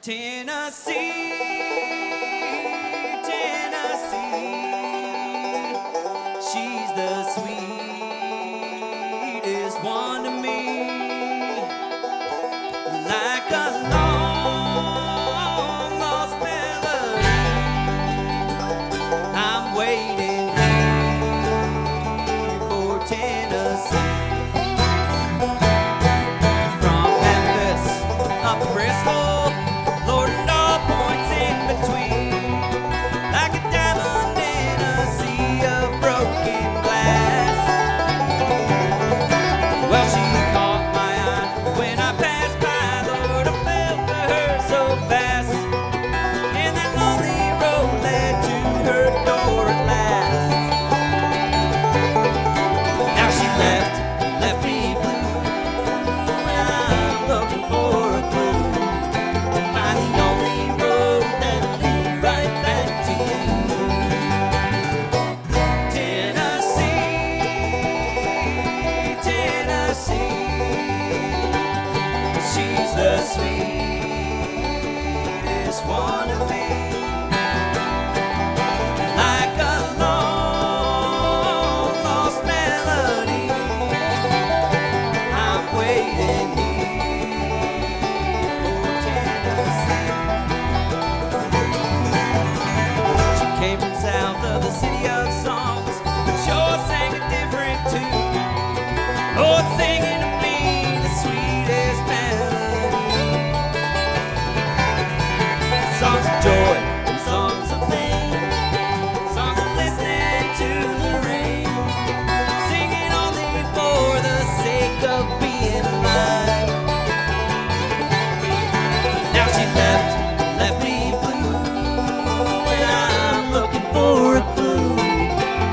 Tennessee, Tennessee, she's the sweetest one to me. Like a long lost melody, I'm waiting here for Tennessee. From Memphis up to Bristol, Lord, and all points in between, like a diamond in a sea of broken glass. Well, she caught my eye when I passed by, Lord, I fell for her so fast, and that lonely road led to her door at last. Now she left me blue, and I'm looking for a clue to find the only road that'll lead right back to you. Tennessee, Tennessee, she's the sweetest one of me. Like a long lost melody, I'm waiting here for Tennessee. She came from south of the city of songs, sure sang a different tune. Lord, singing to me the sweetest melody. Songs of joy and songs of pain, songs of listening to the rain, singing only for the sake of being alive. Now she left me blue, and I'm looking for a clue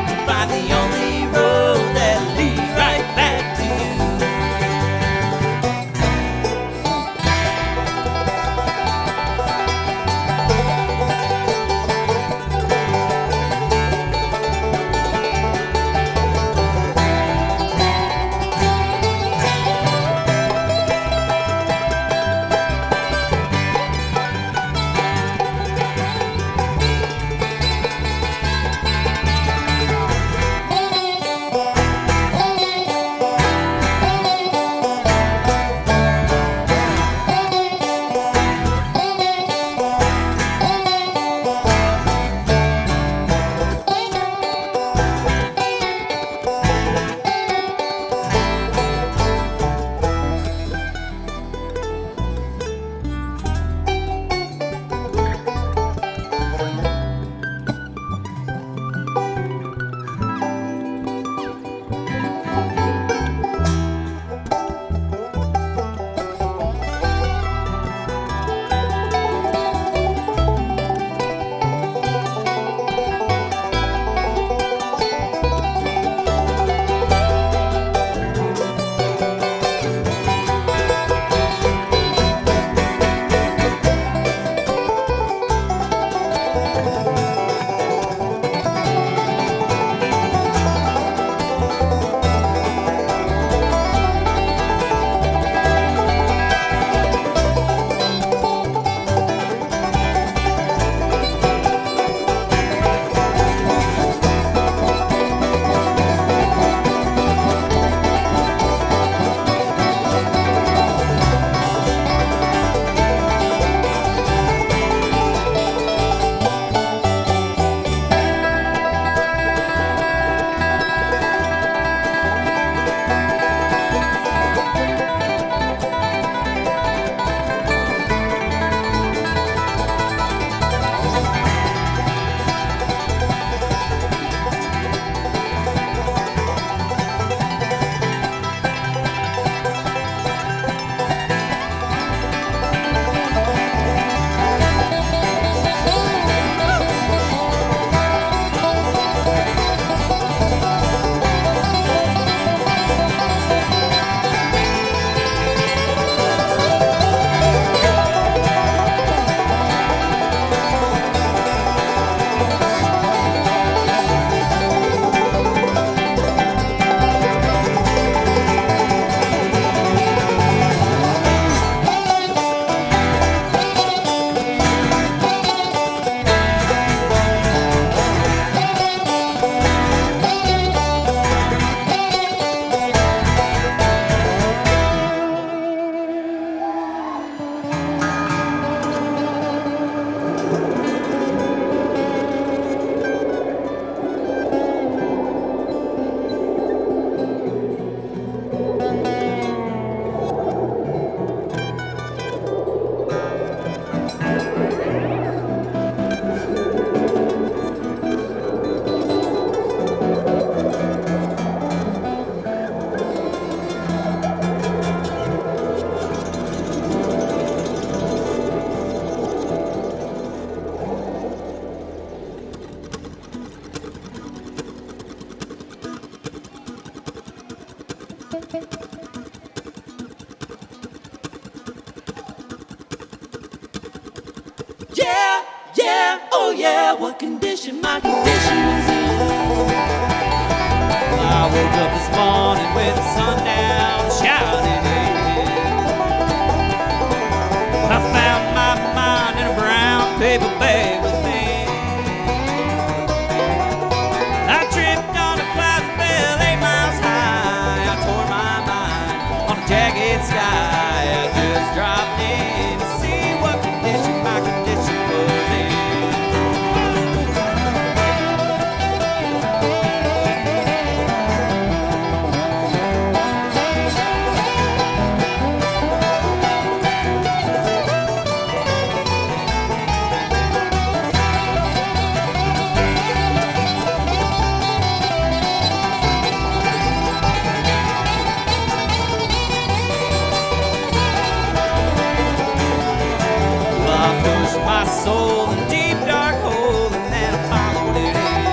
out what condition my condition was in. Well, I woke up this morning with the sun down, shouting in. I found my mind in a brown paper bag within. I tripped on a cloud and fell 8 miles high. I tore my mind on a jagged sky. I just dropped in to see what condition my condition was in. My soul in a deep dark hole, and then I followed it in.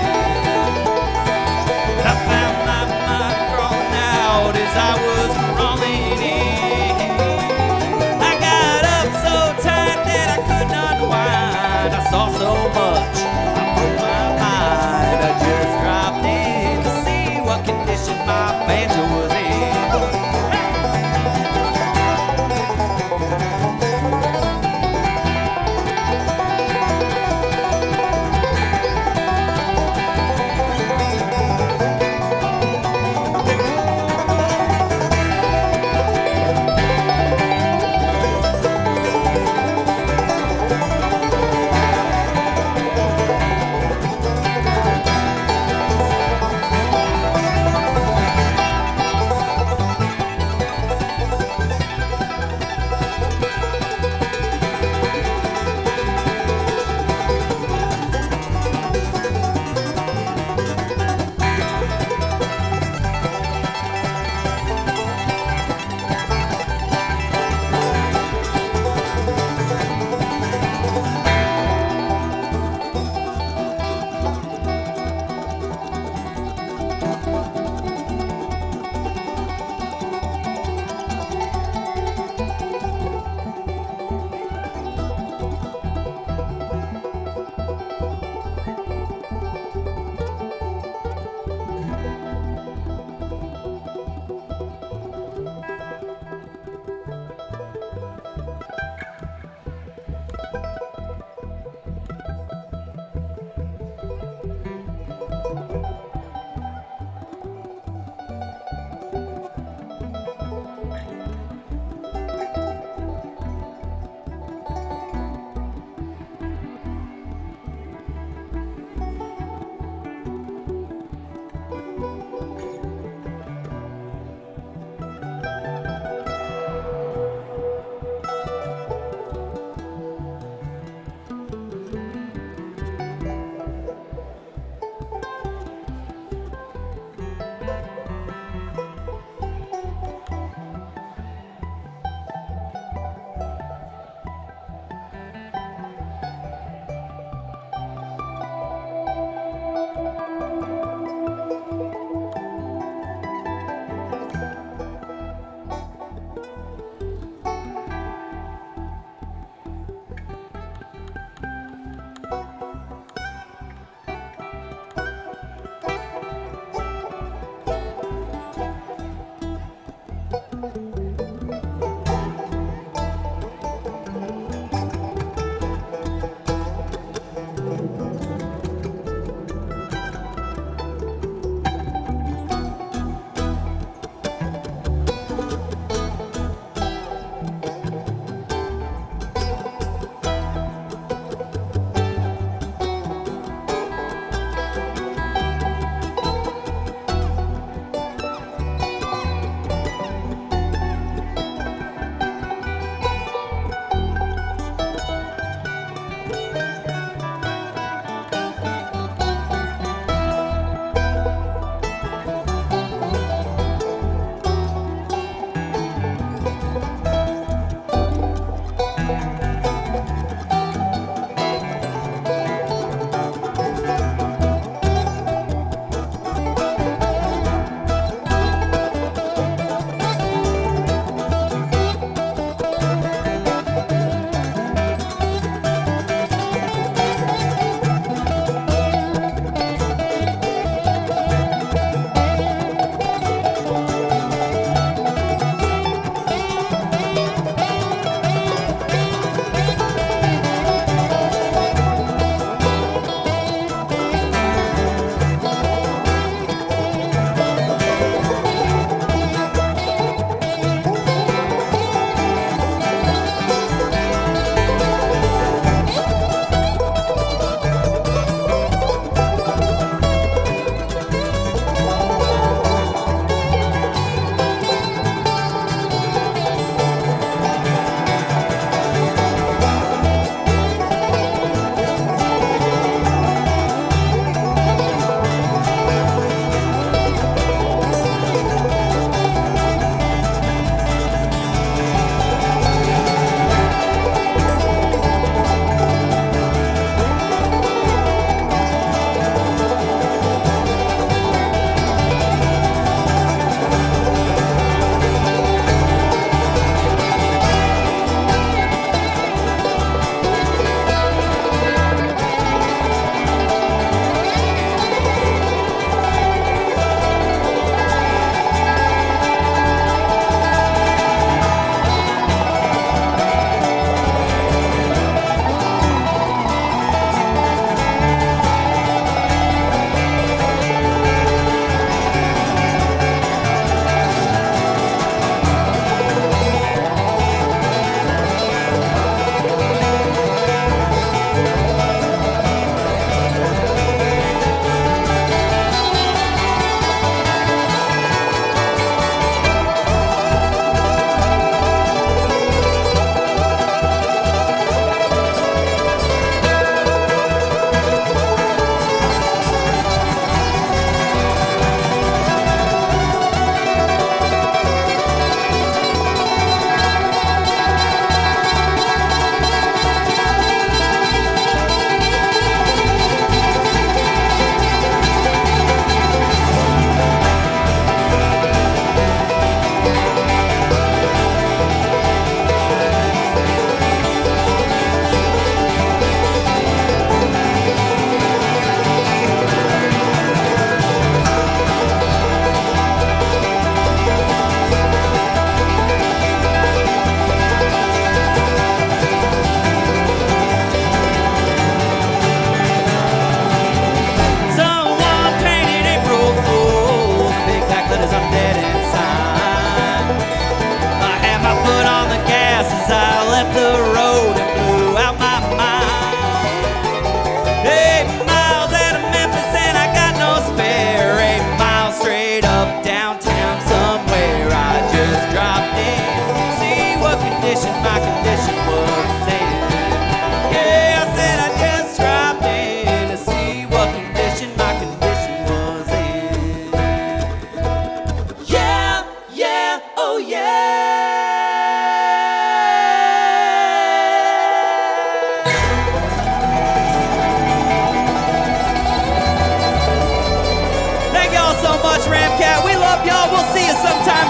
I found my mind crawling out as I was crawling in. I got up so tight that I could not wind. I saw so much, I broke my mind. I just dropped in to see what condition my banjo was in.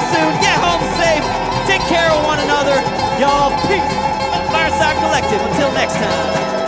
soon. Get home safe. Take care of one another. Y'all, peace. Fireside Collective. Until next time.